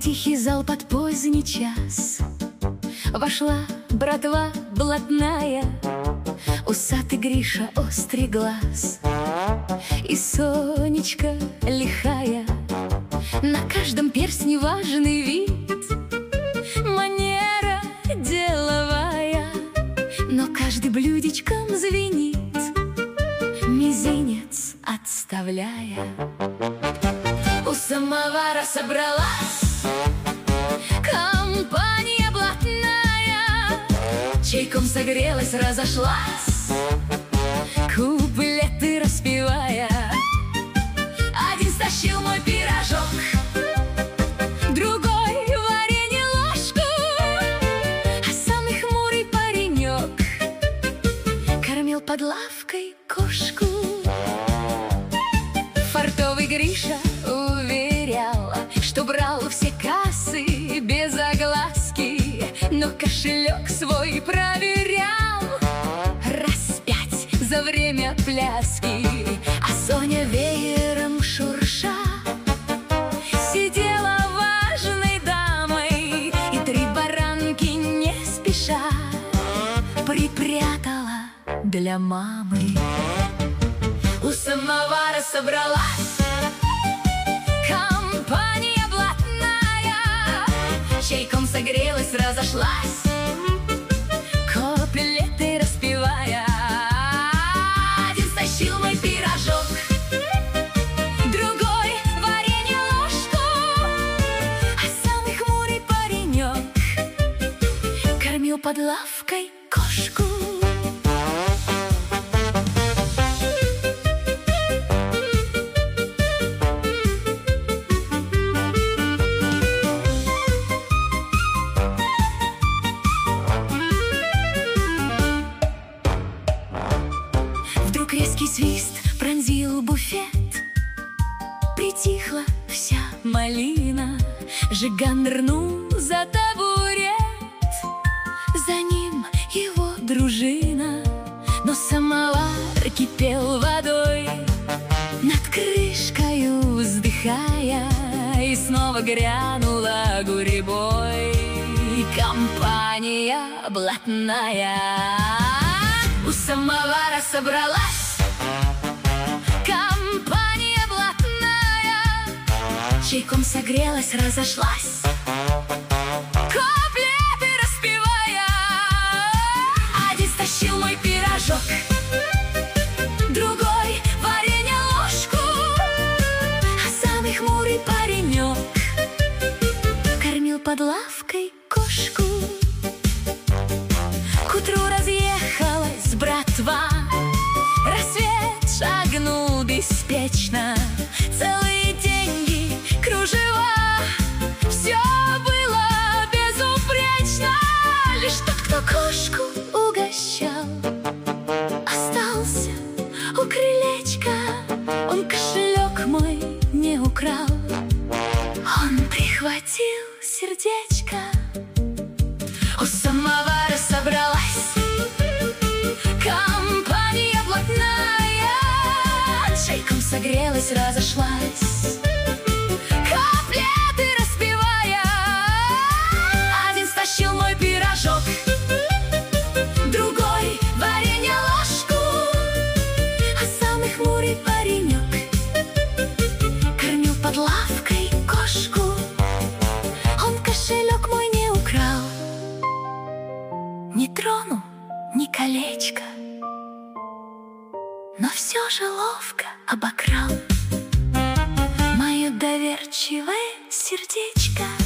тихий зал под поздний час вошла братва блатная, усатый Гриша, острый глаз, и Сонечка лихая. На каждом перстне важный вид, манера деловая, но каждый блюдечком звенит, мизинец отставляя. У самовара собралась компания блатная, чайком согрелась, разошлась, куплеты распевая. Один стащил мой пирожок, другой варенье ложку, а самый хмурый паренек кормил под лавкой кошку. Фартовый Гриша уверял, что брал все кассы без огласки, но кошелек свой проверял раз 5 за время пляски. А Соня веером шурша сидела важной дамой и 3 баранки не спеша припрятала для мамы. У самовара собралась компания блатная, чайком согрелась, разошлась, куплеты распевая. Один стащил мой пирожок, другой варенье ложку, а самый хмурый паренек кормил под лавкой кошку. Резкий свист пронзил буфет, притихла вся малина. Жиган нырнул за табурет, за ним его дружина. Но самовар кипел водой, над крышкою вздыхая, и снова грянула гурьбой компания блатная. У самовара собралась компания блатная, чайком согрелась, разошлась, куплеты распевая. Один стащил мой пирожок, другой варенье ложку, а самый хмурый паренек кормил под лавкой кошку. К утру разъехалась братва, рассвет шагнул беспечно, целые деньги, кружева, все было безупречно. Лишь тот, кто кошку угощал, остался у крылечка. Он кошелек мой не украл, он прихватил сердечко. У самовара собралась компания блатная, чайком согрелась, разошлась, куплеты распевая. Один стащил мой пирожок, другой варенье ложку, а самый хмурый паренек кормил под лавкой кошку. Он кошелек мой не украл, не тронул ни колечко, но все же ловко обокрал мое доверчивое сердечко.